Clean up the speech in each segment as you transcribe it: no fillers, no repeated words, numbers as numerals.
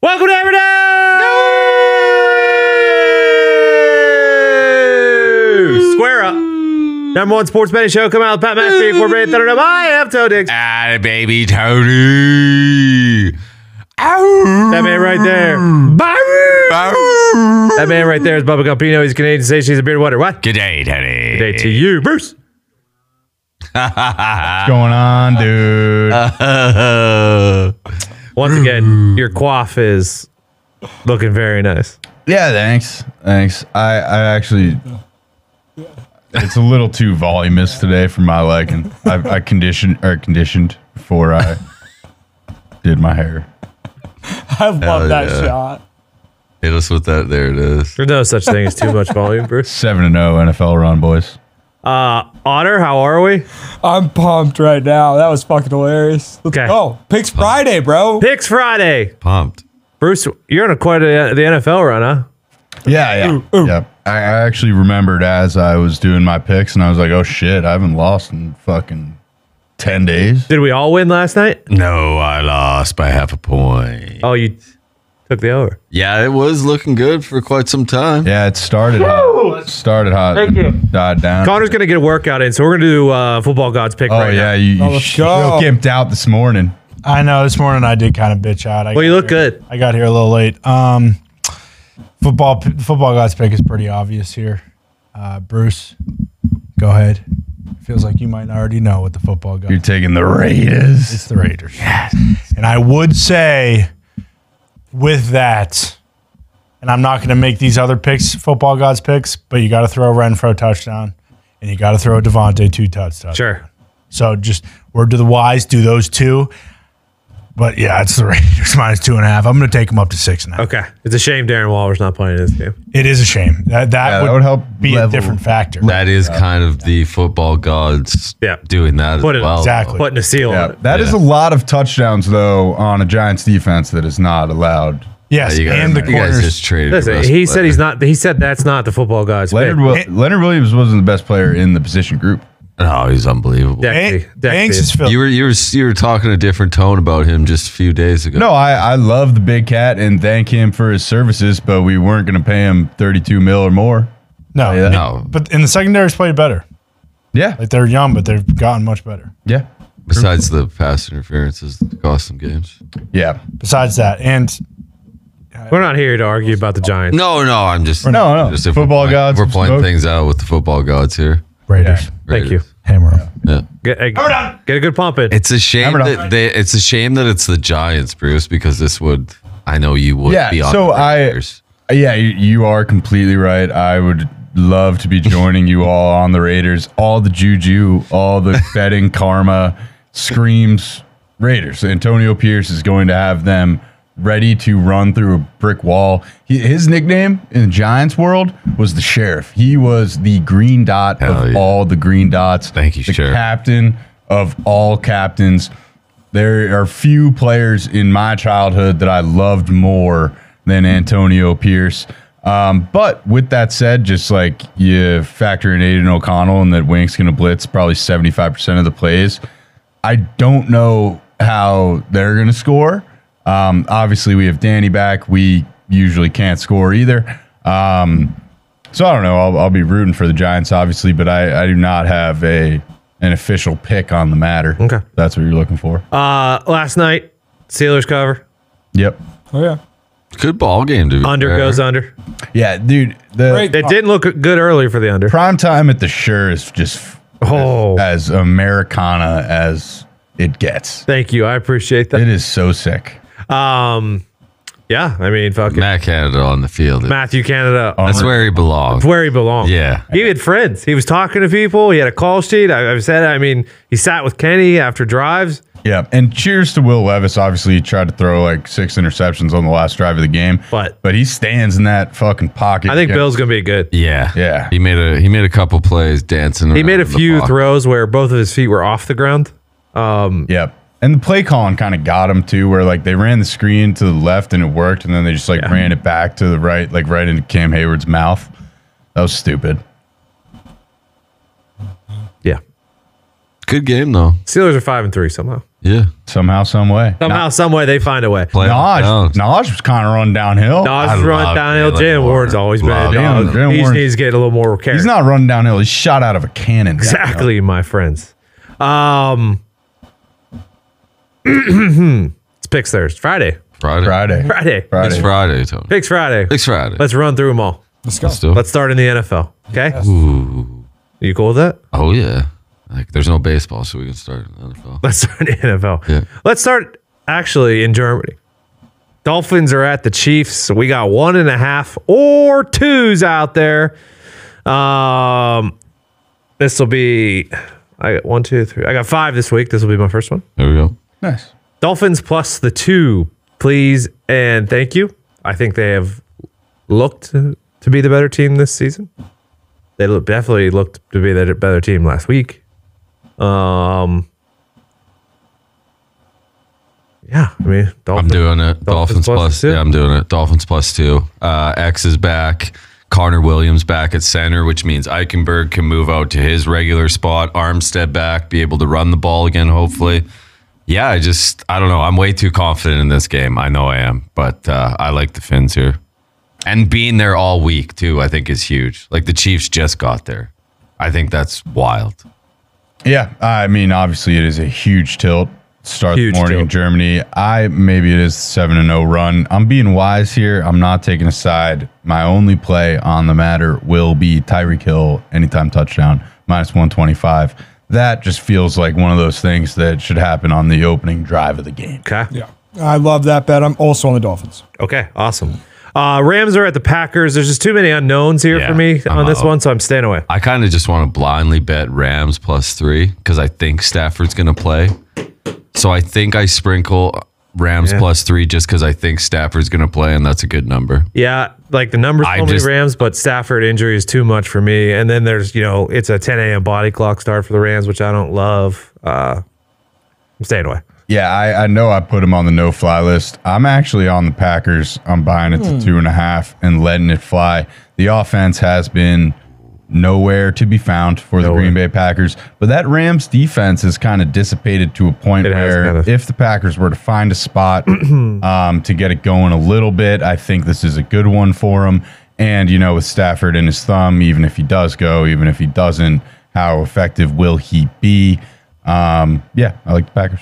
Welcome to Everyday Square Up. Number one sports betting show. Come out, Pat McAfee, Corbett, I am Toe Diggs. Ah, baby Tony. That man right there. That man right there is Bubba Campino. He's Canadian sensation. He's a bearded wonder. What? Good day, Tony. Good day to you, Bruce. What's going on, dude? Once again, your quaff is looking very nice. Yeah, thanks. I actually, it's a little too voluminous today for my liking. I conditioned before I did my hair. I love that shot. Hit us with that. There it is. There's no such thing as too much volume, Bruce. 7-0 NFL run, boys. Otter, how are we? I'm pumped right now. That was fucking hilarious. Let's Okay. go. Picks Friday, bro. Picks Friday. Pumped. Bruce, you're on quite the NFL run, huh? Yeah. Yeah. I actually remembered as I was doing my picks, and I was like, oh shit, I haven't lost in fucking 10 days. Did we all win last night? No, I lost by half a point. Oh, you took the over. Yeah, it was looking good for quite some time. Yeah, it started hot. Thank you. Died down. Connor's going to get a workout in, so we're going to do Football God's pick Oh right yeah, now. you let's go. gimped out this morning. I know this morning I did kind of bitch out. Well, you look good. I got here a little late. Football guys pick is pretty obvious here. Bruce, go ahead. Feels like you might already know what the football guys. You're taking the Raiders. It's the Raiders. Yes. And I would say with that, and I'm not going to make these other picks football gods picks, but you got to throw Renfro touchdown, and you got to throw Devontae 2 touchdowns. Sure. So just word to the wise, do those two. But yeah, it's the Raiders minus 2.5. I'm going to take them up to 6.5. Okay. It's a shame Darren Waller's not playing in this game. It is a shame. That would help be level- a different factor. That is kind of the football gods doing that Put as it- well. Exactly. Putting a seal on Yeah, it. that is a lot of touchdowns though on a Giants defense that is not allowed. Yes, You guys, and the you guys corners. just traded. Listen, the best he said player. he's not. He said that's not the Football God's pick. Leonard Williams wasn't the best player in the position group. Oh, he's unbelievable. Banks is filled. You were talking a different tone about him just a few days ago. No, I love the big cat and thank him for his services, but we weren't going to pay him $32 million or more. No, Yeah. No. But in the secondary's played better. Yeah, Like they're young, but they've gotten much better. yeah, Besides the pass interferences that cost some games. yeah. Besides that, and We're not here to argue about the Giants. No, I'm just No. Just if Football we're gods We're playing smoke. things out with the football gods here. Raiders, Thank you. hammer 'em. Yeah. Get a good pump in. It's a shame Hammer down. it's a shame that it's the Giants, Bruce, because this would I know you would Yeah, be on so the Raiders. Yeah, you are completely right. I would love to be joining you all on the Raiders. All the juju, all the betting karma screams Raiders. Antonio Pierce is going to have them ready to run through a brick wall. His nickname in the Giants world was the Sheriff. He was the green dot of all the green dots. Thank you, the Sheriff. captain of all captains. There are few players in my childhood that I loved more than Antonio Pierce. But with that said, just like you factor in Aiden O'Connell and that Wink's going to blitz probably 75% of the plays, I don't know how they're going to score. Obviously, we have Danny back. We usually can't score either. So I don't know. I'll be rooting for the Giants, obviously, but I do not have an official pick on the matter. Okay. That's what you're looking for. Last night, Steelers cover. Yep. Oh, yeah. Good ball game, dude. Under goes under. Yeah, dude. Great. It didn't look good early for the under. Prime time at the Sure is just Oh, as Americana as it gets. thank you. I appreciate It that. is so sick. Yeah, I mean, fucking Matt Canada on the field. Matthew Canada. That's where he belongs. Where he belongs. Yeah. He had friends. He was talking to people. He had a call sheet. I've said it. I mean, he sat with Kenny after drives. Yeah, and cheers to Will Levis. Obviously, he tried to throw like 6 interceptions on the last drive of the game, But he stands in that fucking pocket. I think against- Bill's going to be good. Yeah. Yeah. He made a couple plays dancing. He made a around the few block. throws where both of his feet were off the ground. Yep. And the play calling kind of got him too, where like they ran the screen to the left and it worked, and then they just like ran it back to the right, like right into Cam Hayward's mouth. That was stupid. Yeah. Good game though. Steelers are 5-3 somehow. Yeah. Somehow, some way. Somehow, some way, they find a way. Play Naj was kind of run downhill. Dodge run love downhill. Jalen Jalen Warren's Warren. always been a Love dog. Jalen He just Warren. needs to get a little more care. He's not running downhill. He's shot out of a cannon. Exactly, my friends. It's Picks Thursday. Friday. Friday. It's Friday, Tony. Picks Friday. It's Friday. Let's run through them all. Let's go. Let's do it. Let's start in the NFL. Okay? Ooh. You cool with that? Oh yeah. Like there's no baseball, so we can start in the NFL. Let's start in the NFL. Yeah. Let's start actually in Germany. Dolphins are at the Chiefs. So we got 1.5 or 2s out there. This will be, I got 1, 2, 3. I got 5 this week. This will be my first one. There we go. Nice. Dolphins plus the 2, please and thank you. I think they have looked to be the better team this season. They definitely looked to be the better team last week. Yeah, I mean, I'm doing it. Dolphins plus. two. Yeah, I'm doing it. Dolphins plus 2. X is back. Connor Williams back at center, which means Eichenberg can move out to his regular spot. Armstead back, be able to run the ball again, hopefully. Yeah, I don't know. I'm way too confident in this game. I know I am, but I like the Finns here. And being there all week, too, I think is huge. Like the Chiefs just got there. I think that's wild. Yeah, I mean, obviously it is a huge tilt. Start Huge the morning in tilt. Germany. Maybe it is 7-0 run. I'm being wise here. I'm not taking a side. My only play on the matter will be Tyreek Hill anytime touchdown -125. That just feels like one of those things that should happen on the opening drive of the game. Okay. Yeah. I love that bet. I'm also on the Dolphins. Okay, awesome. Rams are at the Packers. There's just too many unknowns here Yeah, for me I'm on this out. one, so I'm staying away. I kind of just want to blindly bet Rams plus 3 because I think Stafford's going to play. So I think I sprinkle Rams Yeah. plus 3 just because I think Stafford's going to play, and that's a good number. Yeah, like the numbers I told me just- Rams, but Stafford injury is too much for me. And then there's, it's a 10 a.m. body clock start for the Rams, which I don't love. I'm staying away. Yeah, I know I put him on the no-fly list. I'm actually on the Packers. I'm buying it to 2.5 and letting it fly. The offense has been nowhere to be found for the Nowhere. Green Bay Packers, but that Rams defense is kind of dissipated to a point It has where kind of. if the Packers were to find a spot to get it going a little bit, I think this is a good one for them. And, with Stafford in his thumb, even if he does go, even if he doesn't, how effective will he be? Yeah, I like the Packers.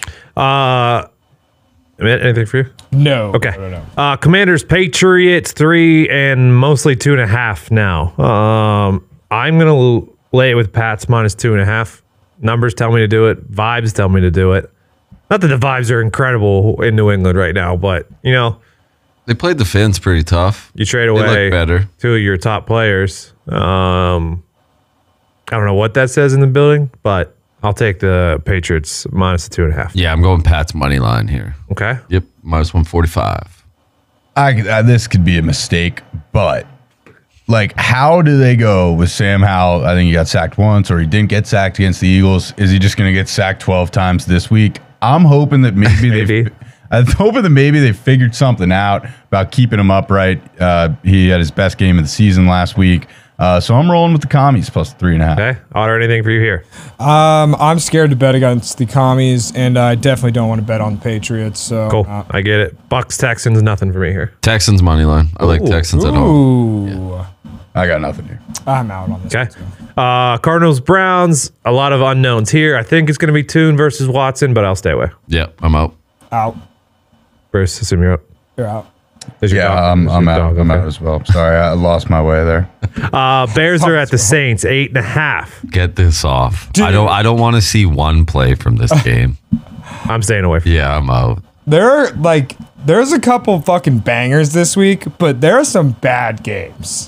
Anything for you? No. Okay. No. Commanders, Patriots, 3 and mostly 2.5 now. I'm going to lay it with Pats -2.5. Numbers tell me to do it. Vibes tell me to do it. Not that the vibes are incredible in New England right now, but, They played the Finns pretty tough. you trade They away look better. 2 of your top players. I don't know what that says in the building, but I'll take the Patriots -2.5. Yeah, I'm going Pat's money line here. Okay. Yep, -145. This could be a mistake, but how do they go with Sam Howell? I think he got sacked once, or he didn't get sacked against the Eagles. Is he just going to get sacked 12 times this week? I'm hoping that Maybe. I'm hoping that maybe they figured something out about keeping him upright. He had his best game of the season last week. So I'm rolling with the Commies +3.5. Okay. Otter, anything for you here? I'm scared to bet against the Commies, and I definitely don't want to bet on the Patriots. So Cool. I get it. Bucks, Texans, nothing for me here. Texans money line. I like Ooh. Texans at home. Ooh. I got nothing here. I'm out on this. Okay. Cardinals, Browns, a lot of unknowns here. I think it's going to be Toon versus Watson, but I'll stay away. Yep, I'm out. Out. Bruce, assume you're out. You're out. There's your Yeah, dog. I'm There's your out. dog, I'm okay. out as well. Sorry, I lost my way there. Bears are at the Saints, 8.5. Get this off. I don't want to see one play from this game. I'm staying away from Yeah, I'm out. There's a couple fucking bangers this week, but there are some bad games.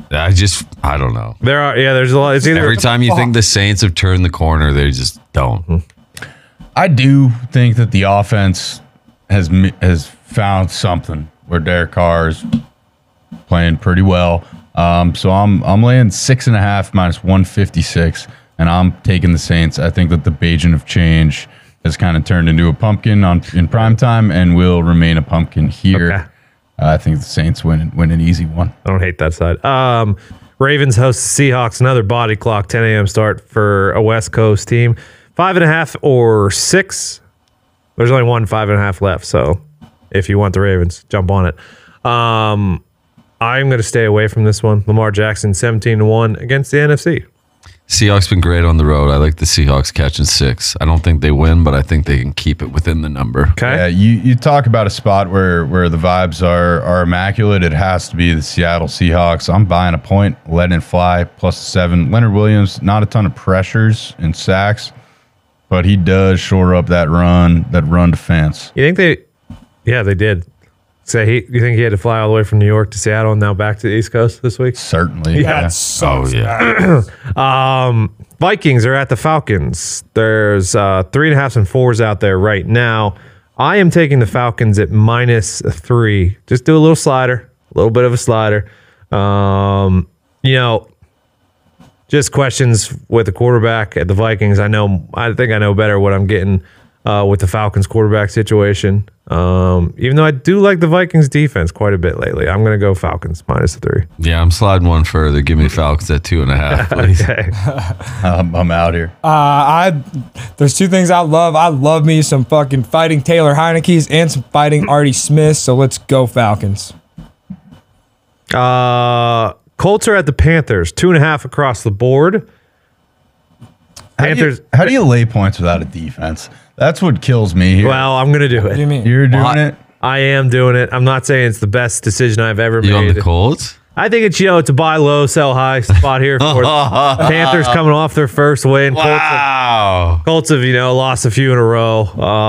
I don't know. there's a lot. It's either Every time you think the Saints have turned the corner, they just don't. I do think that the offense has found something where Derek Carr is playing pretty well. So I'm laying 6.5 -156, and I'm taking the Saints. I think that the Bajan of change has kind of turned into a pumpkin in prime time and will remain a pumpkin here. Okay. I think the Saints win an easy one. I don't hate that side. Ravens host the Seahawks, another body clock, 10 a.m. start for a West Coast team. 5.5 or 6. There's only one 5.5 left. So if you want the Ravens, jump on it. I'm going to stay away from this one. Lamar Jackson, 17-1 against the NFC. Seahawks been great on the road. I like the Seahawks catching 6. I don't think they win, but I think they can keep it within the number. Okay. Yeah, you talk about a spot where the vibes are immaculate. It has to be the Seattle Seahawks. I'm buying a point, letting it fly, +7. Leonard Williams, not a ton of pressures and sacks, but he does shore up that run defense. You think they? Yeah, they did. You think he had to fly all the way from New York to Seattle and now back to the East Coast this week? Certainly. That Yeah. sucks. Oh, yeah. Vikings are at the Falcons. There's 3.5s and 4s out there right now. I am taking the Falcons at -3. Just do a little slider, a little bit of a slider. Just questions with the quarterback at the Vikings. I think I know better what I'm getting with the Falcons quarterback situation. Even though I do like the Vikings defense quite a bit lately, I'm going to go Falcons -3. Yeah, I'm sliding one further. Give me Falcons at 2.5, please. Okay. I'm out here. There's two things I love. I love me some fucking fighting Taylor Heineke's and some fighting Artie Smith. So let's go Falcons. Colts are at the Panthers, 2.5 across the board. Panthers. How do you lay points without a defense? That's what kills me here. Well, I'm going to do What do you it. mean? You're doing What? it? I am doing it. I'm not saying it's the best decision I've ever You on made. the Colts? I think it's it's a buy low, sell high spot here for the Panthers coming off their first win. Wow. Colts have lost a few in a row.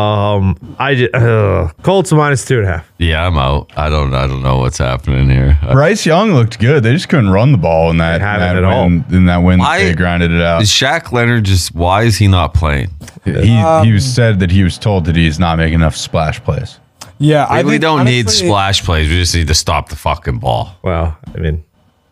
Colts -2.5. Yeah, I'm out. I don't know what's happening here. Bryce Young looked good. They just couldn't run the ball in that, They haven't that at all. win. In that win, Why- they grinded it out. Is Shaq Leonard why is he not playing? He was said that he was told that he's not making enough splash plays. Yeah, I We think, don't need honestly, splash plays. We just need to stop the fucking ball. Well, I mean,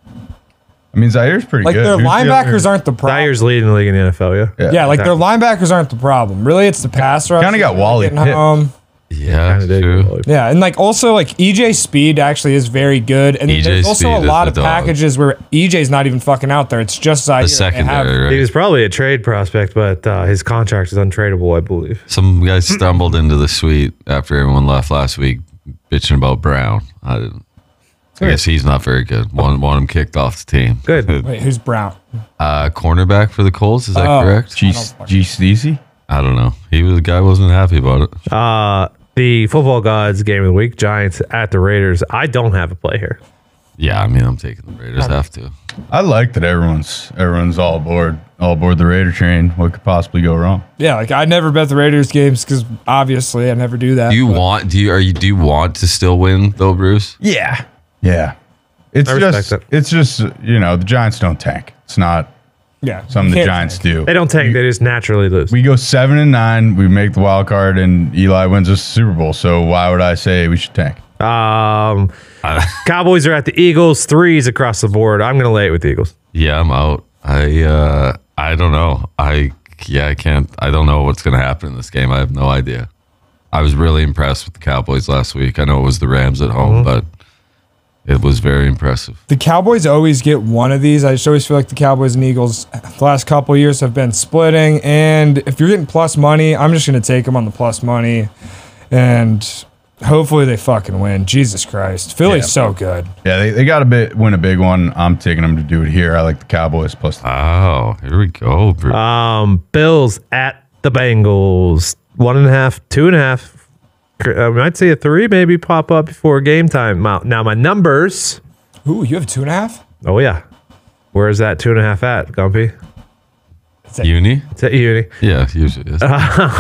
I mean, Zaire's pretty Like good. their Who's the linebackers other- aren't the problem. Dyer's leading the league in the NFL, yeah? Yeah, like their linebackers aren't the problem. Really, it's the pass rush. Kinda got Wally getting Pitt. home. Yeah, Kinda dig true. it. Yeah, and like also like EJ Speed actually is very good, and EJ there's also Speed a is lot the of dog. packages where EJ's not even fucking out there. It's just Zaire. The They have- secondary, right? He was probably a trade prospect, but his contract is untradeable, I believe. Some guy stumbled into the suite after everyone left last week, bitching about Brown. I guess he's not very good. Want him kicked off the team. Good. Wait, who's Brown? Cornerback for the Colts, is that correct? G Steezy? I don't know. The guy wasn't happy about it. The football gods game of the week, Giants at the Raiders. I don't have a play here. Yeah, I mean, I'm taking the Raiders. Have to. I like that everyone's all aboard the Raider train. What could possibly go wrong? Yeah, like I never bet the Raiders games because obviously I never do that. Do you want to still win though, Bruce? Yeah. It's I respect just it. the Giants don't tank. It's not Yeah, something the can't Giants tank. do. They don't tank, they just naturally lose. We go 7-9. We make the wild card, and Eli wins us the Super Bowl. So why would I say we should tank? Cowboys are at the Eagles, 3s across the board. I'm going to lay it with the Eagles. Yeah, I'm out. I don't know. I can't. I don't know what's going to happen in this game. I have no idea. I was really impressed with the Cowboys last week. I know it was the Rams at home, but it was very impressive. The Cowboys always get one of these. I just always feel like the Cowboys and Eagles the last couple of years have been splitting. And if you're getting plus money, I'm just going to take them on the plus money. And hopefully they fucking win. Jesus Christ. Philly's so good. Yeah, they got win a big one. I'm taking them to do it here. I like the Cowboys plus. Oh, here we go, Bruce. Bills at the Bengals, 1.5, 2.5. I might see a 3 maybe pop up before game time. Now my numbers. Ooh, you have 2.5? Oh, yeah. Where is that 2.5 at, Gumpy? Uni? It's at Uni. Yeah, usually is.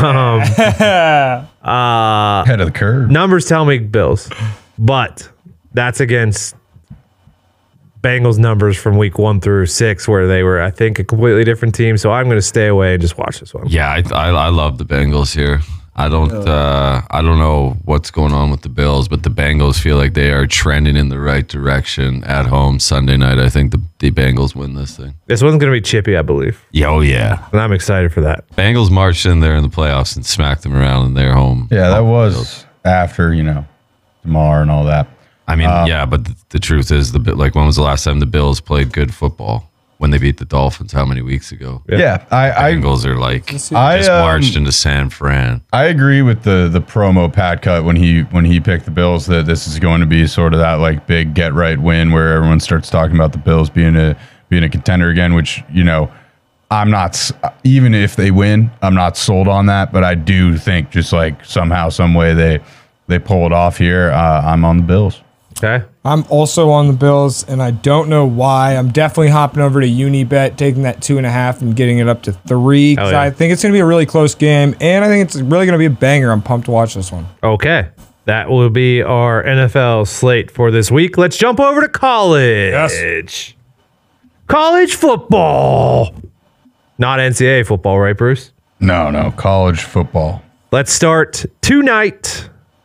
Head of the curve. Numbers tell me Bills, but that's against Bengals numbers from week 1 through 6, where they were, I think, a completely different team. So I'm going to stay away and just watch this one. Yeah, I love the Bengals here. I don't know what's going on with the Bills, but the Bengals feel like they are trending in the right direction at home Sunday night. I think the Bengals win this thing. This one's going to be chippy, I believe, Yeah, oh yeah. and I'm excited for that. Bengals marched in there in the playoffs and smacked them around in their home. Yeah, that was after DeMar and all that. I mean, yeah, but the truth is, when was the last time the Bills played good football? when they beat the Dolphins how many weeks ago. Yeah, I Bengals are like I, just marched into San Fran. I agree with the promo Pat cut when he picked the Bills that this is going to be sort of that like big get right win where everyone starts talking about the Bills being a contender again, which I'm not, even if they win, I'm not sold on that, but I do think just like somehow some way they pull it off here. I'm on the Bills. Okay. I'm also on the Bills, and I don't know why. I'm definitely hopping over to Unibet, taking that 2.5 and getting it up to 3 because yeah. I think it's going to be a really close game, and I think it's really going to be a banger. I'm pumped to watch this one. Okay. That will be our NFL slate for this week. Let's jump over to college. Yes. College football. Not NCAA football, right, Bruce? No, college football. Let's start tonight.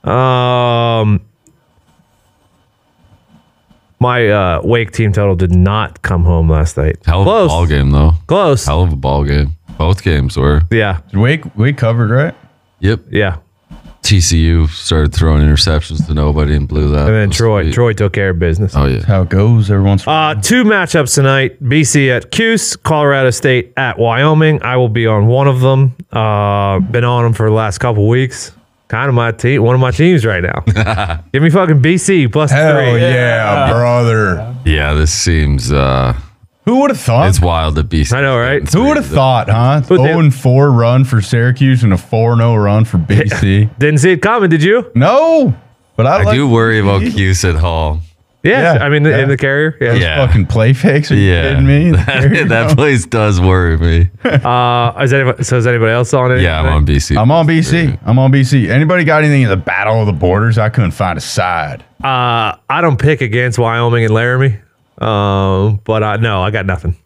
My Wake team total did not come home last night. Hell of Close. a ball game, though. Close. Hell of a ball game. Both games were. Yeah. Did Wake covered, right? Yep. Yeah. TCU started throwing interceptions to nobody and blew that. And then It was Troy sweet. took care of business. Oh, yeah. How it goes every once in a while. 2 matchups tonight. BC at Cuse, Colorado State at Wyoming. I will be on one of them. Been on them for the last couple weeks. Kind of my team, one of my teams right now. Give me fucking BC plus Hell 3. yeah, brother. Yeah, this seems. Who would have thought? It's wild that BC. I know, right? Who would have thought, huh? But they- 0-4 run for Syracuse and a 4-0 run for BC. Didn't see it coming, did you? No, but I I do worry about Cuse at home. Yes. Yeah, I mean, yeah. in the carrier. Yeah. Yeah. Fucking play fakes. Are you Yeah. kidding me? There you that go. place does worry me. Is anybody else on it? Yeah, I'm on BC. I'm on BC. Anybody got anything in the Battle of the Borders? I couldn't find a side. I don't pick against Wyoming and Laramie. But no, I got nothing.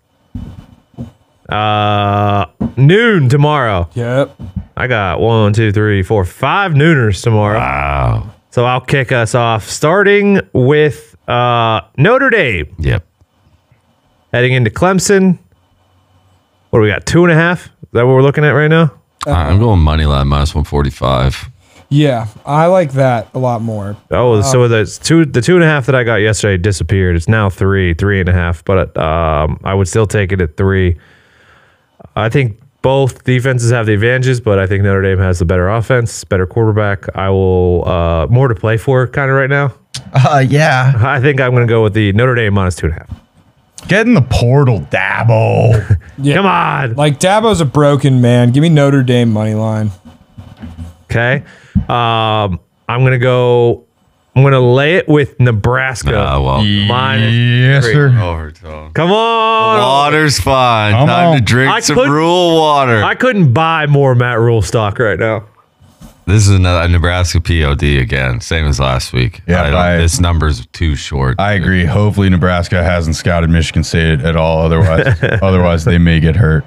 Noon tomorrow. Yep. I got 1, 2, 3, 4, 5 nooners tomorrow. Wow. So I'll kick us off starting with Notre Dame Yep. heading into Clemson. What do we got? 2.5? Is that what we're looking at right now? I'm going money line minus 145. Yeah, I like that a lot more. Oh, so the 2.5 that I got yesterday disappeared. It's now 3.5. But I would still take it at 3. I think both defenses have the advantages, but I think Notre Dame has the better offense, better quarterback. I will more to play for kind of right now. Yeah. I think I'm going to go with the Notre Dame minus 2.5. Get in the portal, Dabble. Yeah. Come on. Like, Dabo's a broken man. Give me Notre Dame money line. Okay. I'm going to lay it with Nebraska. Well, Minus Yes, 3. sir. overtone. Come on. Water's fine. Come Time to on. drink I some couldn't- Rule water. I couldn't buy more Matt Rule stock right now. This is a Nebraska POD again, same as last week. Yeah, this number's too short. I agree. Hopefully Nebraska hasn't scouted Michigan State at all. Otherwise they may get hurt.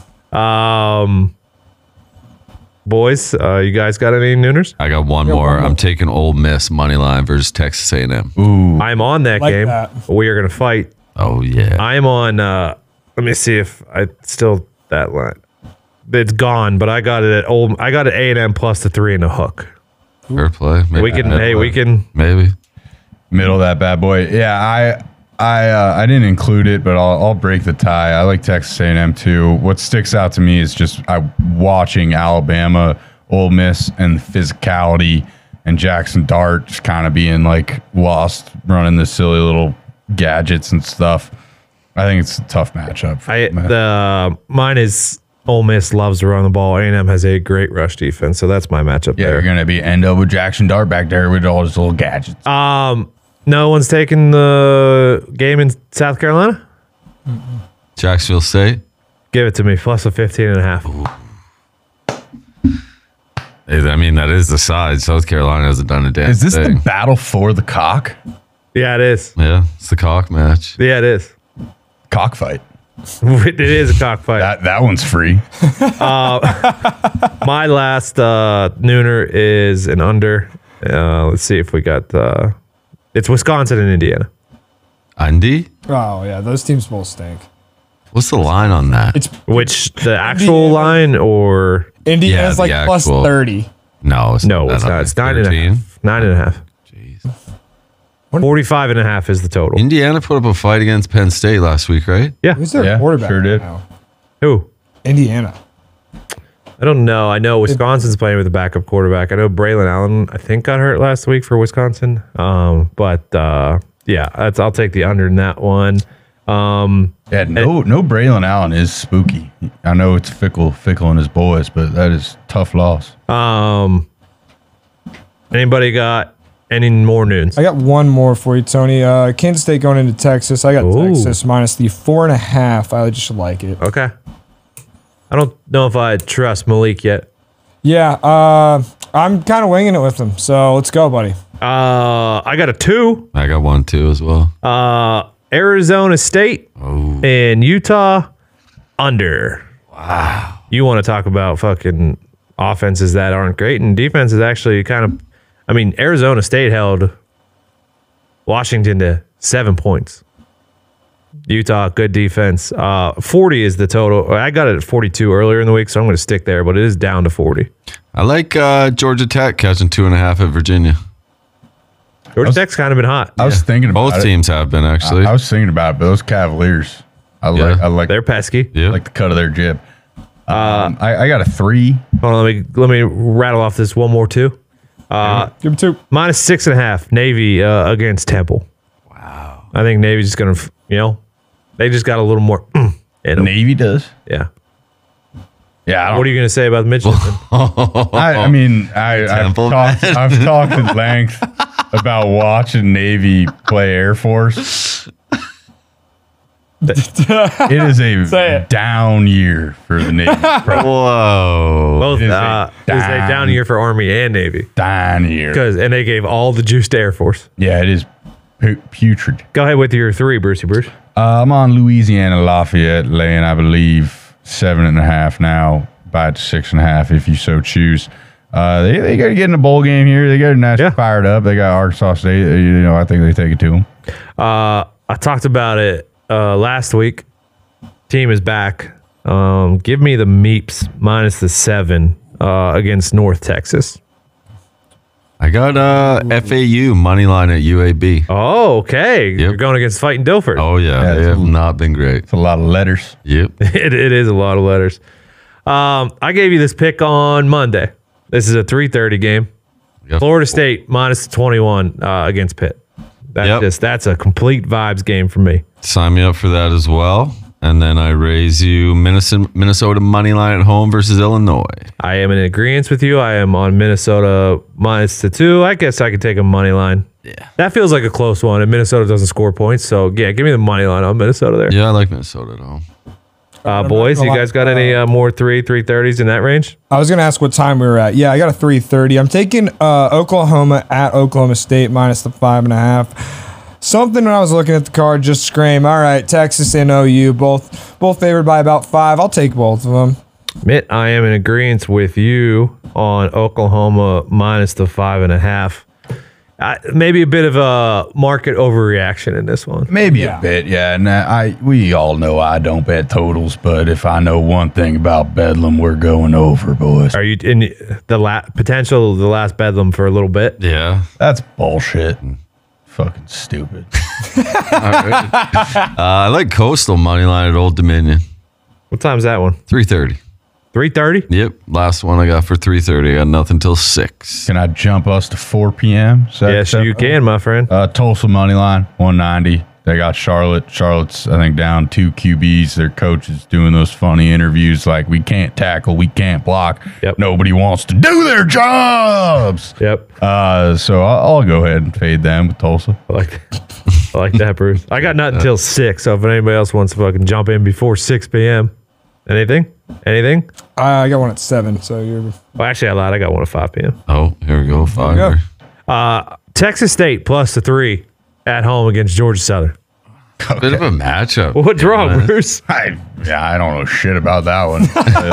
Boys, you guys got any nooners? I got one more. I'm taking Ole Miss money line versus Texas A&M. Ooh. I'm on that Like game. that. We are going to fight. Oh yeah. I am on. Let me see if I still that line. It's gone, but I got it at old. I got it A&M plus the 3 and a hook. Fair play. Maybe We can. fair Hey, play. we can. Maybe. Middle of that bad boy. Yeah, I didn't include it, but I'll break the tie. I like Texas A&M too. What sticks out to me is just watching Alabama, Ole Miss, and the physicality, and Jackson Dart just kind of being like lost, running the silly little gadgets and stuff. I think it's a tough matchup. Mine is Ole Miss loves to run the ball. A&M has a great rush defense, so that's my matchup yeah, there. you're gonna be end up with Jackson Dart back there with all his little gadgets. No one's taking the game in South Carolina. Jacksonville State. Give it to me plus a 15.5. I mean, that is the side. South Carolina hasn't done a damn Is this thing. the battle for the cock? Yeah, it is. Yeah, it's the cock match. Yeah, it is. Cockfight. It is a cockfight. That one's free. My last nooner is an under. Let's see if we got. It's Wisconsin and Indiana. Andy? Oh, yeah, those teams both stink. What's the line on that? It's Which the actual line or Indiana's the like plus actual- 30. no, it's no? not. It's not. It's 9.5. 9.5. Jeez. 45.5 is the total. Indiana put up a fight against Penn State last week, right? Yeah. Who's their Yeah, quarterback? sure did. now? Who? Indiana. I don't know. I know Wisconsin's playing with a backup quarterback. I know Braylon Allen, I think, got hurt last week for Wisconsin. Yeah, I'll take the under in that one. Yeah, no Braylon Allen is spooky. I know it's fickle in his boys, but that is tough loss. Anybody got any more news? I got one more for you, Tony. Kansas State going into Texas. I got Ooh. Texas minus the 4.5. I just like it. Okay. I don't know if I trust Malik yet. Yeah, I'm kind of winging it with him. So let's go, buddy. I got a 2. I got one too as well. Arizona State and Utah under. Wow. You want to talk about fucking offenses that aren't great, and defense is actually kind of, I mean, Arizona State held Washington to 7 points. Utah, good defense. 40 is the total. I got it at 42 earlier in the week, so I'm going to stick there, but it is down to 40. I like Georgia Tech catching 2.5 at Virginia. Georgia Tech's kind of been hot. I was thinking about Both it. teams have been actually. I was thinking about it, but those Cavaliers, I like They're pesky. Yeah. the cut of their jib. I got a 3. Hold on, let me rattle off this one more too. Give him 2. Minus 6.5 Navy against Temple. Wow. I think Navy's just gonna, they just got a little more in 'em. Navy does. Yeah. Yeah. I don't, What are you gonna say about Mitchell? I mean, I've Temple, talked at length about watching Navy play Air Force. It is Say a it. down year for the Navy. Whoa. Both It is is a down year for Army and Navy Down year. and they gave all the juice to Air Force. Yeah, it is putrid. Go ahead with your 3, Brucey Bruce. I'm on Louisiana Lafayette, laying, I believe, 7.5 now, by 6.5 if you so choose. They got to get in a bowl game here. They got to naturally fired up. They got Arkansas State. I think they take it to them. I talked about it last week. Team is back. Give me the Meeps minus the 7 against North Texas. I got FAU money line at UAB. Oh, okay. You're going against Fighting Dilford. Oh yeah, they have not been great. It's a lot of letters. Yep. It is a lot of letters. I gave you this pick on Monday. This is a 3:30 game. Yep. Florida State minus 21 against Pitt. That's a complete vibes game for me. Sign me up for that as well. And then I raise you Minnesota money line at home versus Illinois. I am in agreement with you. I am on Minnesota minus the 2. I guess I could take a money line. Yeah. That feels like a close one, and Minnesota doesn't score points. So, yeah, give me the money line on Minnesota there. Yeah, I like Minnesota at home. Boys, you guys got any more 3:30s in that range? I was going to ask what time we were at. Yeah, I got a 3:30. I'm taking Oklahoma at Oklahoma State minus the 5.5. Something when I was looking at the card just scream, all right, Texas and OU, both favored by about 5. I'll take both of them. Mitt, I am in agreement with you on Oklahoma minus the 5.5. Maybe a bit of a market overreaction in this one. Maybe a bit, yeah. And we all know I don't bet totals, but if I know one thing about Bedlam, we're going over, boys. Are you in the last Bedlam for a little bit? Yeah. That's bullshit. Fucking stupid. I like Coastal money line at Old Dominion. What time's that one? 3:30. 3:30? Yep. Last one I got for 3:30. I got nothing till 6. Can I jump us to 4 p.m.? Yes, you can, my friend. Tulsa money line, 190. They got Charlotte. Charlotte's, I think, down 2 QBs. Their coach is doing those funny interviews like, we can't tackle, we can't block. Yep. Nobody wants to do their jobs. Yep. So I'll go ahead and fade them with Tulsa. I like that, Bruce. I got nothing till 6, so if anybody else wants to fucking jump in before 6 p.m. Anything? I got one at 7, so you're... Well, actually, I lied. I got one at 5 p.m. Oh, here we go. 5. Texas State plus the 3 at home against Georgia Southern. Bit of a matchup. What's wrong, Bruce? I don't know shit about that one.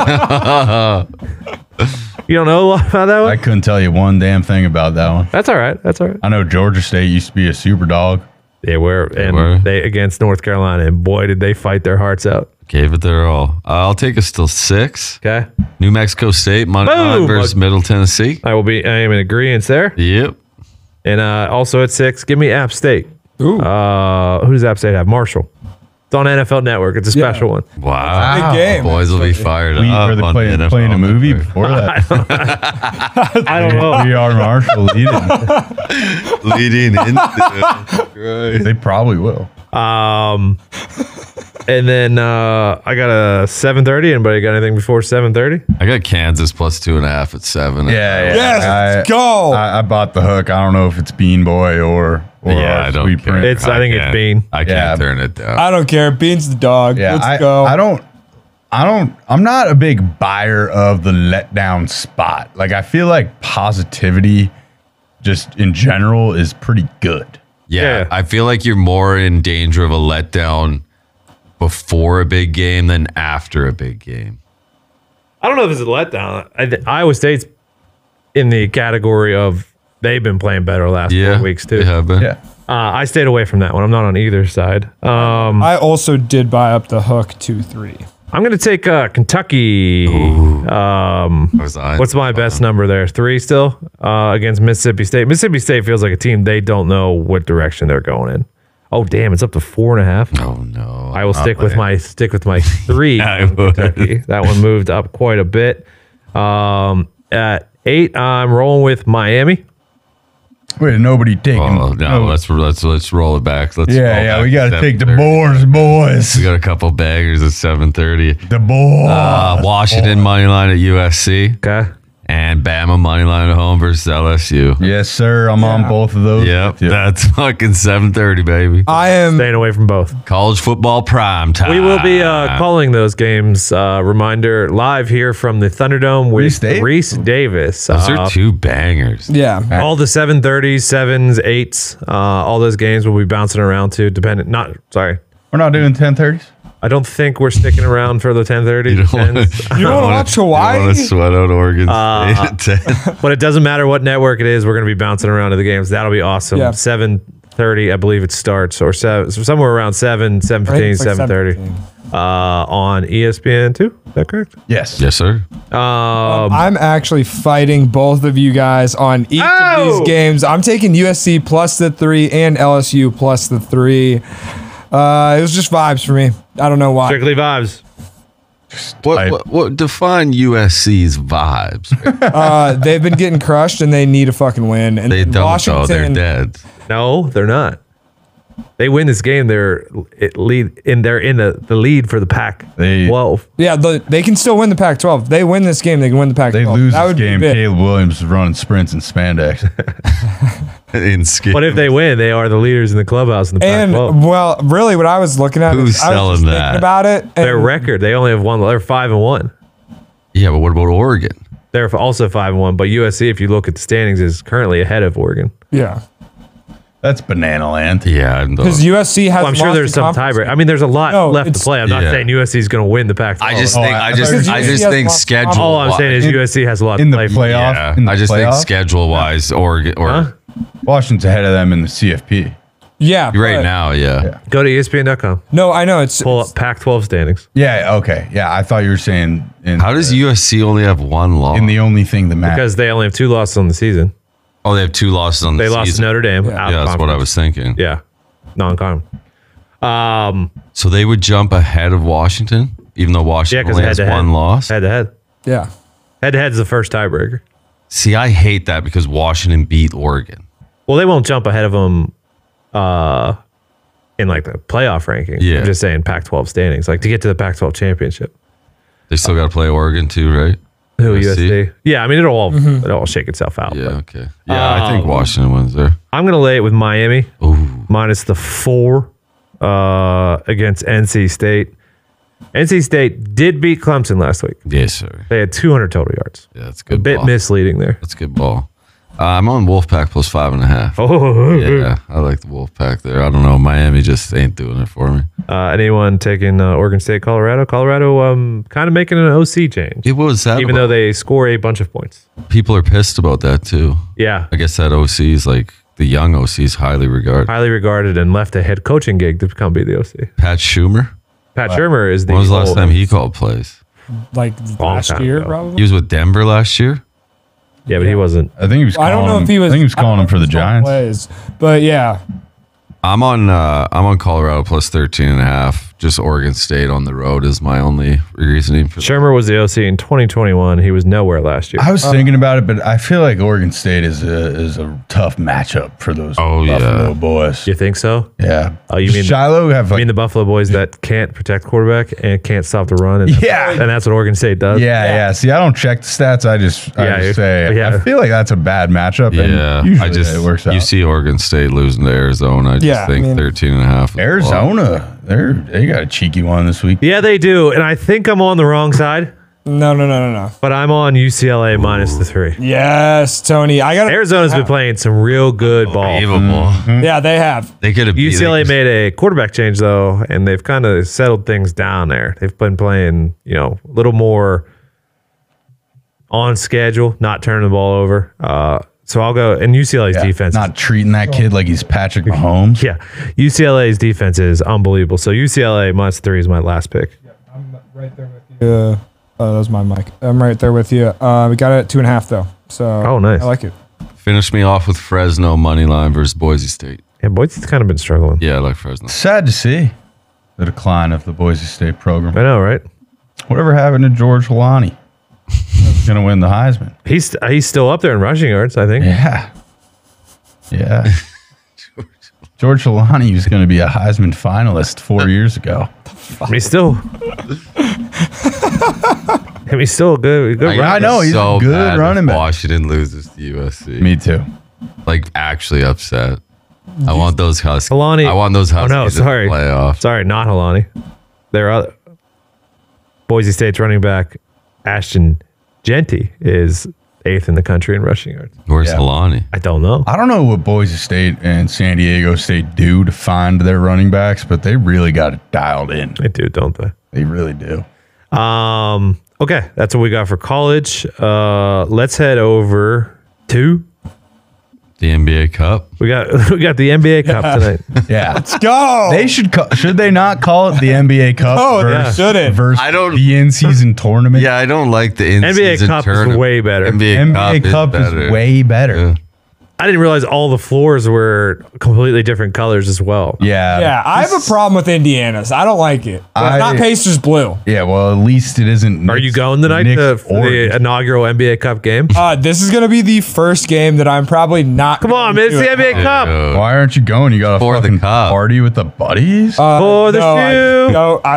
You don't know a lot about that one? I couldn't tell you one damn thing about that one. That's all right. I know Georgia State used to be a super dog. They were, they against North Carolina, and boy, did they fight their hearts out. Gave it their all. I'll take us till 6. Okay. New Mexico State money line Boom! versus Middle Tennessee. I am in agreement there. Yep. And also at 6, give me App State. Ooh. Who does App State have? Marshall. It's on NFL Network. It's a special one. Wow. Big game, Boys will be fired We up. were they on playing, the playing a NFL movie Network. before that. I don't know. We are Marshall leading. Leading into. They probably will. And then I got a 7:30. Anybody got anything before 7:30? I got Kansas plus 2.5 at 7. Yeah. Yes, let's go. I bought the hook. I don't know if it's Bean Boy or Yeah, I don't Sweet care. Prince. I think it's can't- Bean. I can't Yeah. turn it down. I don't care. Beans the dog. Yeah, Let's go. I'm not a big buyer of the letdown spot. Like, I feel like positivity just in general is pretty good. Yeah, Yeah. I feel like you're more in danger of a letdown before a big game than after a big game. I don't know if it's a letdown. Iowa State's in the category of they've been playing better the last 4 weeks too. They have been. Yeah. I stayed away from that one. I'm not on either side. I also did buy up the hook 2-3. I'm going to take Kentucky. What's my best number there? 3 still against Mississippi State. Mississippi State feels like a team they don't know what direction they're going in. Oh damn! It's up to 4.5. Oh no! I will stick with my 3 I on would. Kentucky. That one moved up quite a bit. At 8, I'm rolling with Miami. Wait, nobody taking. Oh no! Let's roll it back. Let's roll Yeah. back We got to to take the 7:30. boys. We got a couple bangers at 7:30. The boys. Washington money line at USC Okay. and Bama money line at home versus LSU. Yes, sir. I'm on both of those. Yep, with you. that's fucking 7:30, baby. I am. Staying away from both. College football prime time. We will be calling those games. Reminder live here from the Thunderdome with Reese Davis? Reese Davis. Those are 2 bangers. Yeah. All the 7:30s, 7s, 8s, all those games will be bouncing around to dependent. Sorry. We're not doing 10:30s. I don't think we're sticking around for the 10:30. You don't wanna- 10s. You want to watch You Hawaii? want to sweat out Oregon State at 10. But it doesn't matter what network it is. We're going to be bouncing around to the games. That'll be awesome. Yeah. 7:30, I believe it starts, or somewhere around 7, I think 7:15, it's like 7:30 7:15. on ESPN 2. Is that correct? Yes. Yes, sir. I'm actually fighting both of you guys on each of Oh! these games. I'm taking USC plus the 3 and LSU plus the 3. It was just vibes for me. I don't know why. Strictly vibes. What define USC's vibes? They've been getting crushed and they need a fucking win. And They then don't. Though. They're Washington, dead. No, they're not. They win this game. They're in the lead for the Pac-12. yeah, they can still win the Pac-12. They win this game, they can win the Pac-12. They lose That this would be game. big. Caleb Williams is running sprints and spandex. In skin. But if they win, they are the leaders in the clubhouse in the And Pac-12. well, really, what I was looking at, Who's is I was selling just that? thinking about it. And Their record, they only have one. They're 5-1. Yeah, but what about Oregon? They're also 5-1. But USC, if you look at the standings, is currently ahead of Oregon. yeah, That's banana land. Yeah, because USC has. Well, I'm sure lost there's in some conference. tiebreak. I mean, there's a lot No, left to it's- play. I'm not Yeah. saying USC is going to win the Pac-12. I just Oh, think I I just thought I you just said think lost schedule. all I'm saying is USC has a lot in to the play for. playoff. Yeah, in the I just think playoff, schedule wise, Oregon or Huh? Washington's ahead of them in the CFP. Yeah, right but- now, yeah. Go to ESPN.com. No, I know it's. Pull up Pac-12 standings. Yeah. Okay. Yeah. I thought you were saying in How does USC only have 1 loss? in the only thing that matters. Because they only have 2 losses on the season. Oh, they have 2 losses on the They lost to season. Notre Dame. Yeah. Out Yeah, of that's what I conference. was thinking. Yeah, non-con. So they would jump ahead of Washington, even though Yeah, Washington because only has head-to-head. 1 loss. Head-to-head. Yeah, Head-to-head is the first tiebreaker. See, I hate that because Washington beat Oregon. Well, they won't jump ahead of them in like the playoff ranking. Yeah. I'm just saying Pac-12 standings, like to get to the Pac-12 championship. They still got to play Oregon too, right? Who USC? USC? Yeah, I mean it'll all shake itself out. Yeah, but okay. Yeah, I think Washington wins there. I'm gonna lay it with Miami Ooh, minus the 4 against NC State. NC State did beat Clemson last week. yes, sir. They had 200 total yards. Yeah, that's A good. bit ball. misleading there. That's good ball. I'm on Wolfpack plus 5.5. Oh, Yeah, I like the Wolfpack there. I don't know. Miami just ain't doing it for me. anyone taking Oregon State, Colorado? Colorado, kind of making an OC change, It was sad. even though they score a bunch of points. people are pissed about that too. Yeah, I guess that OC is like the young OC is highly regarded. highly regarded and left a head coaching gig to become be the OC. Pat Schumer. Pat Shermer is the When was the last old- time he called plays? like Long last time year ago. probably. He was with Denver last year. Yeah, but he wasn't. I think he was. I don't know calling if he was. I think he was calling him for the Giants. Plays, but yeah, I'm on Colorado plus 13.5. Just Oregon State on the road is my only reasoning for that. Shermer was the OC in 2021. He was nowhere last year. I was thinking about it, but I feel like Oregon State is a tough matchup for those Buffalo boys. You think so? Yeah. Oh, you mean Shiloh have I mean the Buffalo boys that can't protect quarterback and can't stop the run. And Yeah. that's what Oregon State does. yeah. See, I don't check the stats. I just say I feel like that's a bad matchup. Yeah, and usually it works out. You see Oregon State losing to Arizona. I just think 13.5. Arizona, they got a cheeky one this week. Yeah, they do. And I think I'm on the wrong side, no. but I'm on UCLA minus the 3. Yes, Tony. I got Arizona's been playing some real good ball. Unbelievable. Yeah, they have. They could have UCLA made a quarterback change though, and they've kind of settled things down there. They've been playing, a little more on schedule, not turning the ball over. So I'll go, and UCLA's defense. Not treating that kid like he's Patrick Mahomes. Yeah, UCLA's defense is unbelievable. So UCLA minus 3 is my last pick. I'm right there with you. Oh, that was my mic. I'm right there with you. We got it at 2.5 though. So nice. I like it. Finish me off with Fresno money line versus Boise State. Yeah, Boise's kind of been struggling. Yeah, I like Fresno. Sad to see the decline of the Boise State program. I know, right? Whatever happened to George Holani? Going to win the Heisman. He's still up there in rushing yards, I think. Yeah. George Holani was going to be a Heisman finalist 4 years ago. He's still. He's still good. I know, he's a good mad running if back. Washington loses to USC. Me too. Like actually upset. I want those Huskies. Holani. I want those Huskies. Oh no, sorry. In the playoff. Sorry, not Holani. There are Boise State's running back Ashton Genty is 8th in the country in rushing yards. Where's Yeah. Holani? I don't know. I don't know what Boise State and San Diego State do to find their running backs, but they really got it dialed in. They do, don't they? They really do. Okay, that's what we got for college. Let's head over to The NBA Cup. we got the NBA Cup tonight. Yeah. Let's go. They should they not call it the NBA Cup Oh, they versus, shouldn't. versus I don't- the in-season tournament? Yeah, I don't like the in-season NBA Cup is tournament. way better. NBA Cup is way better. Yeah. I didn't realize all the floors were completely different colors as well. Yeah, I have a problem with Indiana's. I don't like it. It's not Pacers blue. Yeah, well, at least it isn't. Are you going tonight to the inaugural NBA Cup game? This is going to be the first game that I'm probably not. Come on, man. It's the NBA Cup. Why aren't you going? You got a For the fucking cup. party with the buddies? For the shoe.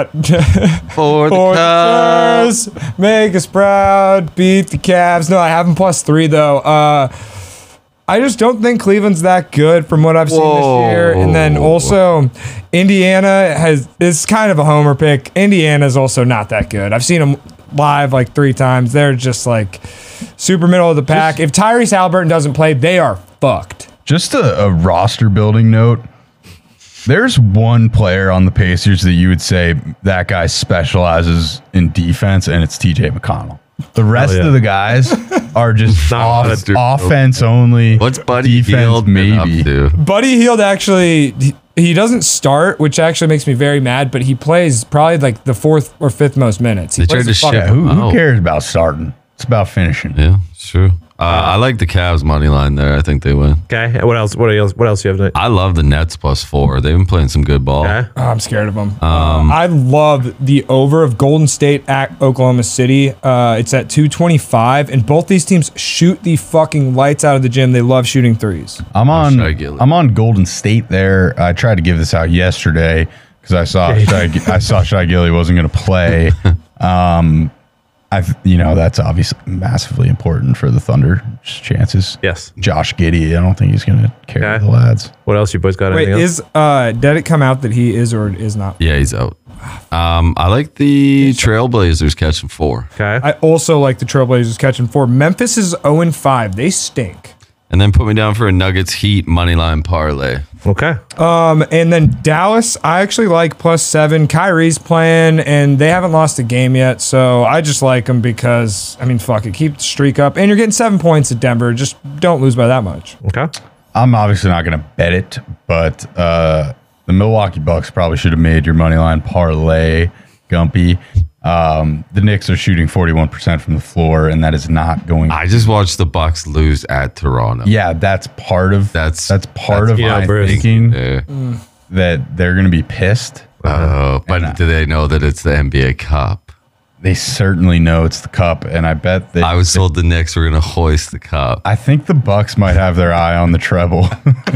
For the For Cup. the Spurs, make us proud, beat the Cavs. No, I have them +3 though. I just don't think Cleveland's that good from what I've seen this year. And then also, Indiana is kind of a homer pick. Indiana's also not that good. I've seen them live like 3 times. They're just like super middle of the pack. If Tyrese Halliburton doesn't play, they are fucked. Just a roster building note. There's one player on the Pacers that you would say that guy specializes in defense, and it's TJ McConnell. The rest of the guys are just offense only. What's Buddy defense Hield been up maybe. to? Buddy Hield actually, he doesn't start, which actually makes me very mad, but he plays probably like the 4th or 5th most minutes. He They plays tried to the fuck ship out. Who Oh. cares about starting? It's about finishing. Yeah, it's true. I like the Cavs money line there. I think they win. Okay. What else? What else do you have tonight? I love the Nets +4. They've been playing some good ball. Okay. Oh, I'm scared of them. I love the over of Golden State at Oklahoma City. It's at 225, and both these teams shoot the fucking lights out of the gym. They love shooting threes. I'm Shai Gilgeous. on Golden State there. I tried to give this out yesterday because I saw Shai Gilgeous wasn't going to play. That's obviously massively important for the Thunder chances. Yes. Josh Giddey, I don't think he's going to carry Okay. the lads. What else you boys got? Wait, Anything else? did it come out that he is or is not? Yeah, he's out. I like the Trailblazers catching 4. Okay. I also like the Trailblazers catching 4. Memphis is 0-5. They stink. And then put me down for a Nuggets Heat money line parlay. Okay. And then Dallas, I actually like +7. Kyrie's playing, and they haven't lost a game yet, so I just like them because, I mean, fuck it, keep the streak up. And you're getting 7 points at Denver. Just don't lose by that much. Okay. I'm obviously not going to bet it, but the Milwaukee Bucks probably should have made your money line parlay Gumpy. The Knicks are shooting 41% from the floor, and that is not going. I just watched the Bucks lose at Toronto. Yeah, that's part of That's part of my Bruce. thinking Yeah. that they're going to be pissed. But do they know that it's the NBA Cup? They certainly know it's the cup, and I bet they. I was told the Knicks were going to hoist the cup. I think the Bucks might have their eye on the treble.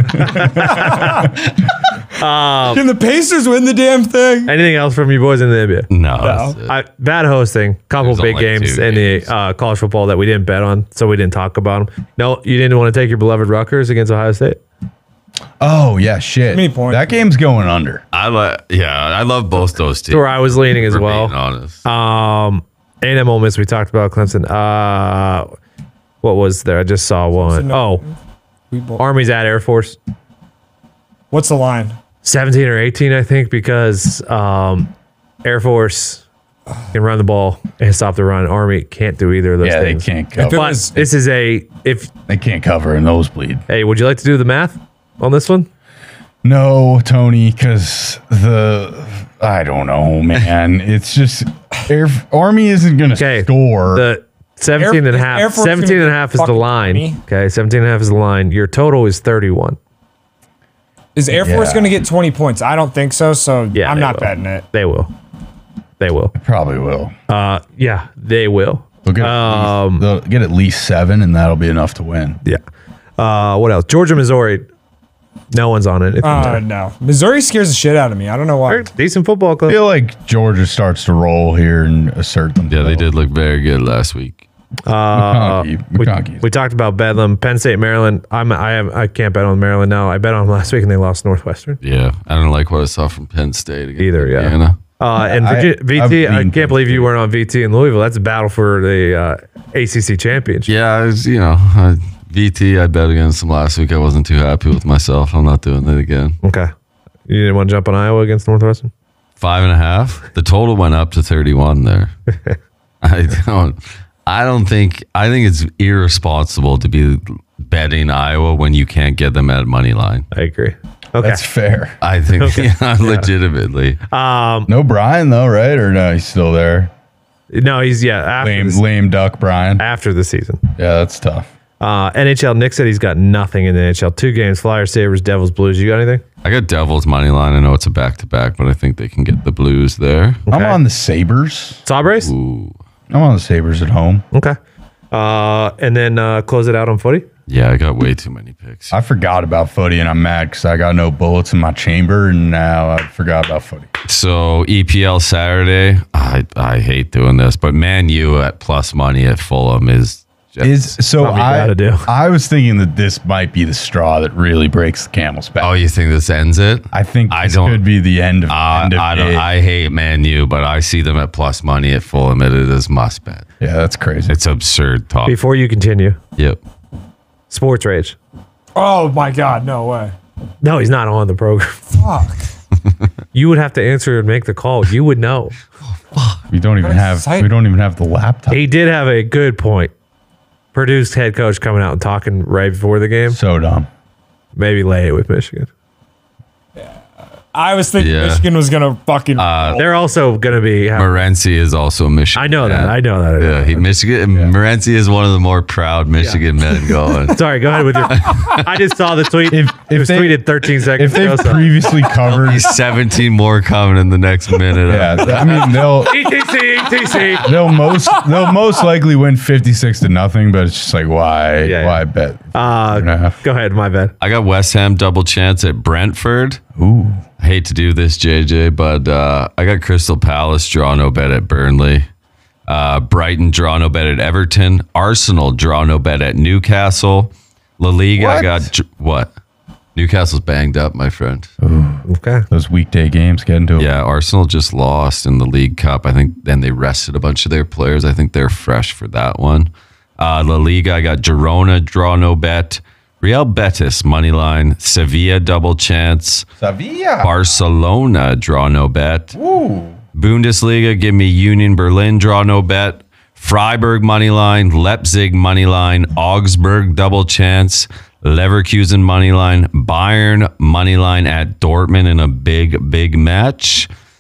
Can the Pacers win the damn thing? Anything else from you boys in the NBA? No. that's it. Bad hosting. Couple There's big only games two in games. the college football that we didn't bet on, so we didn't talk about them. No, you didn't want to take your beloved Rutgers against Ohio State? Oh yeah, shit. Many points. That game's going under. I love both those teams. That's where I was leaning as for well. being honest. A&M Ole Miss, we talked about Clemson. What was there? I just saw one. Oh, Army's at Air Force. What's the line? 17 or 18, I think, because Air Force can run the ball and stop the run. Army can't do either of those Yeah, they things. can't If cover. it But was- this is They can't cover a nosebleed. hey, would you like to do the math on this one? No, Tony, because I don't know, man. It's just Army isn't going to Okay. score. The 17 and a half. Air Force 17 and a gonna half is the fucking line. me. Okay, 17 and a half is the line. Your total is 31. Is Air Force Yeah. going to get 20 points? I don't think so. So Yeah, I'm they not will. betting it. They will. They will. Probably will. Yeah, they will. They'll get at least 7, and that'll be enough to win. Yeah. What else? Georgia, Missouri. No one's on it. If you know. No. Missouri scares the shit out of me. I don't know why. Decent football I club. feel like Georgia starts to roll here and assert themselves. Yeah, they did look very good last week. McConkey. We talked about Bedlam, Penn State, Maryland. I can't bet on Maryland now. I bet on them last week and they lost Northwestern. Yeah, I don't like what I saw from Penn State against Either, yeah. Indiana. And VT, I've I leaned can't believe you Penn weren't on VT in Louisville. That's a battle for the ACC championship. Yeah, I was, VT. I bet against them last week. I wasn't too happy with myself. I'm not doing that again. Okay. You didn't want to jump on Iowa against Northwestern? 5.5. The total went up to 31 there. I think it's irresponsible to be betting Iowa when you can't get them at money line. I agree. Okay. That's fair. I think legitimately. No Brian though, right? Or no, he's still there. No, he's after Lame duck Brian. after the season. Yeah, that's tough. NHL, Nick said he's got nothing in the NHL. 2 games, Flyers, Sabres, Devils, Blues. You got anything? I got Devils money line. I know it's a back-to-back, but I think they can get the Blues there. I'm on the Sabres. Sabres? Ooh. I'm on the Sabres at home. Okay. And then close it out on footy. Yeah, I got way too many picks. I forgot about footy, and I'm mad because I got no bullets in my chamber, and now I forgot about footy. So EPL Saturday, I hate doing this, but Man U at plus money at Fulham is Probably gotta do. I was thinking that this might be the straw that really breaks the camel's back. Oh, you think this ends it? I think I this don't- could be the end of I don't. it. I hate Man U, but I see them at plus money at Fulham. It is must bet. Yeah, that's crazy. It's absurd talk. Before you continue, Yep. Sports Rage. Oh my God. No way. No, he's not on the program. Fuck. You would have to answer and make the call. You would know. We don't even have the laptop. He did have a good point. Purdue's head coach coming out and talking right before the game. So dumb. Maybe lay it with Michigan. I was thinking Yeah. Michigan was going to fucking. They're also going to be. Morency is also a Michigan. I know that. man. I know that. Yeah, Michigan. Morency is one of the more proud Michigan men going. Sorry, go ahead with your. I just saw the tweet. If it was they- tweeted 13 seconds If they've ago. So. previously covered, He's 17 more coming in the next minute. yeah, I mean ETC. they'll most likely win 56-0, but it's just like why bet? Go ahead. My bad. I got West Ham double chance at Brentford. Ooh, I hate to do this, JJ, but I got Crystal Palace draw no bet at Burnley. Brighton draw no bet at Everton. Arsenal draw no bet at Newcastle. La Liga, I What? got what? Newcastle's banged up, my friend. Okay. those weekday games get into it. Yeah, Arsenal just lost in the League Cup. I think then they rested a bunch of their players. I think they're fresh for that one. La Liga, I got Girona draw no bet. Real Betis money line. Sevilla double chance. Sevilla. Barcelona draw no bet. Ooh. Bundesliga, give me Union Berlin draw no bet. Freiburg money line, Leipzig money line, Augsburg double chance, Leverkusen money line, Bayern money line at Dortmund in a big match.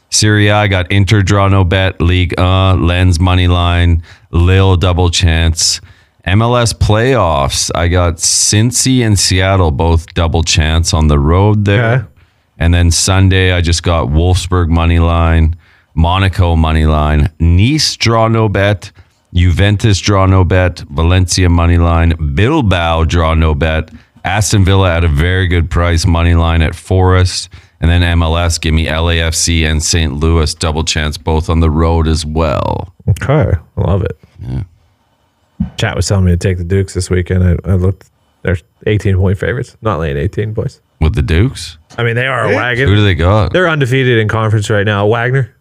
Serie A, I got Inter draw no bet, League Lens money line, Lille double chance. MLS playoffs, I got Cincy and Seattle both double chance on the road there. Okay. And then Sunday, I just got Wolfsburg money line, Monaco money line, Nice draw no bet, Juventus draw no bet, Valencia money line, Bilbao draw no bet, Aston Villa at a very good price money line at Forest, and then MLS give me LAFC and St. Louis double chance both on the road as well. Okay, I love it. Yeah. Chat was telling me to take the Dukes this weekend. I looked. They're 18-point favorites. Not laying 18 points. With the Dukes, I mean, they are a wagon. who do they got? They're undefeated in conference right now. Wagner,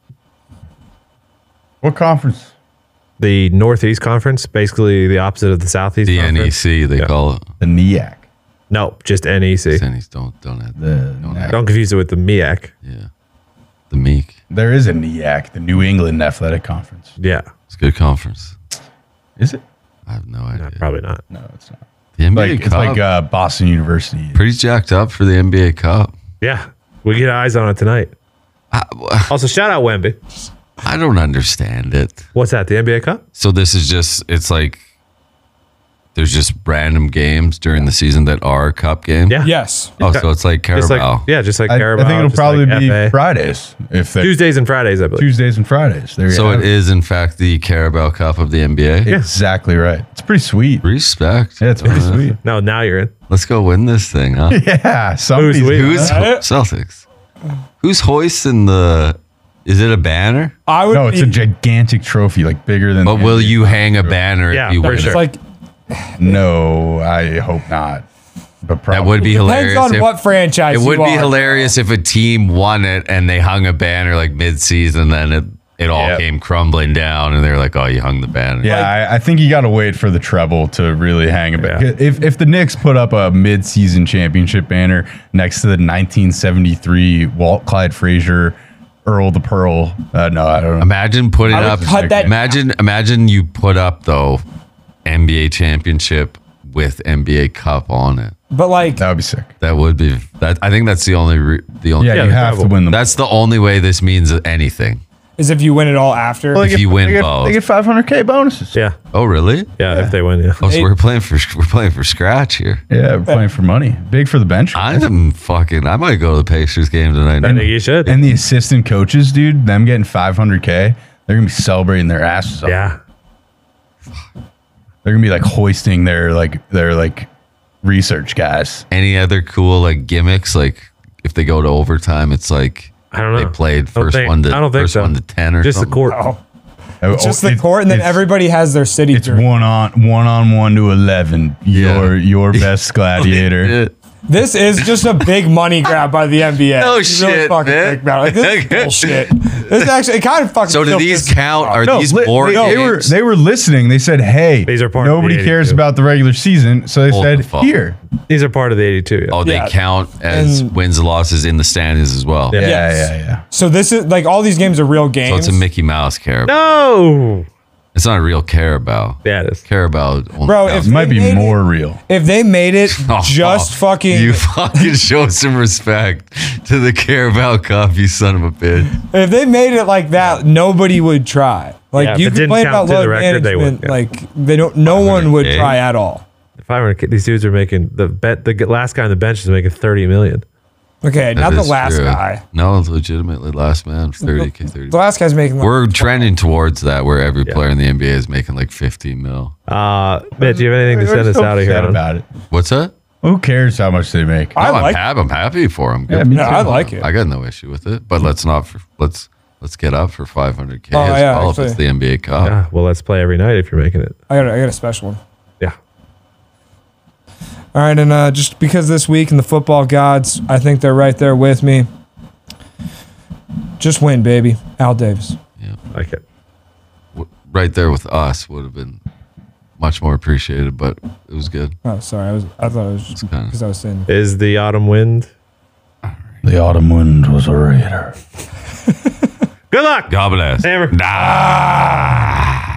What conference? the Northeast Conference, basically the opposite of the Southeast The Conference. NEC, they call it. The NEAC. No, just NEC. Tennies don't have The Don't confuse it with the MEAC. yeah. The Meek. There is a NEAC, the New England Athletic Conference. Yeah, It's a good conference. Is it? I have no idea. probably not. No, it's not. The NBA Like it's Cup, like Boston University. pretty jacked up for the NBA Cup. Yeah, we get eyes on it tonight. Also, shout out Wemby. I don't understand it. What's that? The NBA Cup? So this is just, it's like, there's just random games during the season that are cup games. Yeah. Yes. Oh, so it's like Just Carabao. like just like I Carabao. think it'll just probably like be FA. Fridays. If they Tuesdays and Fridays, I believe. Tuesdays and Fridays. There you So have it is, in fact, the Carabao Cup of the NBA. Yeah. Exactly right. It's pretty sweet. Respect. Yeah, it's pretty sweet. No, now you're in. Let's go win this thing, huh? Yeah, somebody's we? Who's Right? Celtics? Who's hoisting the? Is it a banner? I would. No, it's be, a gigantic trophy, like bigger than. But the will NBA. you hang a banner Yeah, if you for win? sure. It's like No, I hope not. But probably. That would be hilarious. depends on if- what franchise. It would you be are. hilarious if a team won it and they hung a banner like mid-season, then it all Yep. came crumbling down, and they're like, "Oh, you hung the banner." Yeah, I think you got to wait for the treble to really hang a bit. Yeah. If the Knicks put up a mid-season championship banner next to the 1973 Walt Clyde Frazier, Earl the Pearl, no, I don't know. Imagine putting I would up. cut that Imagine you put up though NBA championship with NBA Cup on it. But like, That would be sick. That would be that. I think that's the only. Yeah, Yeah, you the have to treble. win them. That's the only way this means anything. is if you win it all after. Well, if you win they get, both. they get 500K bonuses. Yeah. Oh, really? Yeah, if they win, yeah. Oh, so we're playing for scratch here. Yeah, we're playing for money. Big for the bench. I might go to the Pacers game tonight. I think you should. And the assistant coaches, dude, them getting 500K, they're gonna be celebrating their asses off. Yeah. They're gonna be like hoisting their research guys. Any other cool like gimmicks? Like if they go to overtime, it's like I don't know. they played I don't first think- one to I don't think first so. one to 10 or Just the something. court. Oh, Oh, it's just the it- court, and then it's- everybody has their city. It's jersey. one on one to 11. Yeah. Your best gladiator. Yeah. This is just a big money grab by the NBA. No You shit, fucking man. think about it. Like, this is bullshit. This is actually it kind of fucking. So do killed these this- count? Are these li- board games? they were listening. They said, "Hey, These are part of nobody the cares 82. about the regular season." So they Hold the said, phone. "Here." These are part of the 82. Yeah. Oh, they Yeah. count as And- wins and losses in the standings as well. Yeah. Yes. Yeah. So this is like all these games are real games. So it's a Mickey Mouse Carabao. No. It's not a real Carabao. Yeah, it is. Carabao only Bro, counts- It might be They made more real. If they made it Oh, just fucking, You fucking show some respect to the Carabao Cup, you son of a bitch. if they made it like that, nobody would try. Like Yeah, if you it can didn't complain count about to the load record, they would, management. yeah. Like they don't. No one would 500K. try at all. 500. These dudes are making the bet. The last guy on the bench is making 30 million. Okay, not That the is last true. guy. No, legitimately last man, 30K, 30. The last guy's making. We're trending towards that where every player in the NBA is making like 15 mil. Mitch, do you have anything to send us out of here Upset on? about it. What's that? Who cares how much they make? I like. I'm happy for him. Yeah, me Yeah, too. I like it. I got no issue with it, but let's get up for 500K Oh, as yeah, well if it's the actually. NBA Cup. Yeah, well, let's play every night if you're making it. I got a special one. Yeah. All right, and just because this week in the football gods, I think they're right there with me. Just win, baby. Al Davis. Like it. Right there with us would have been much more appreciated, but it was good. Oh, sorry. I thought it was just kinda- because I was saying. Is the autumn wind? The autumn wind was a raider. Good luck. God bless. Hammer. Nah.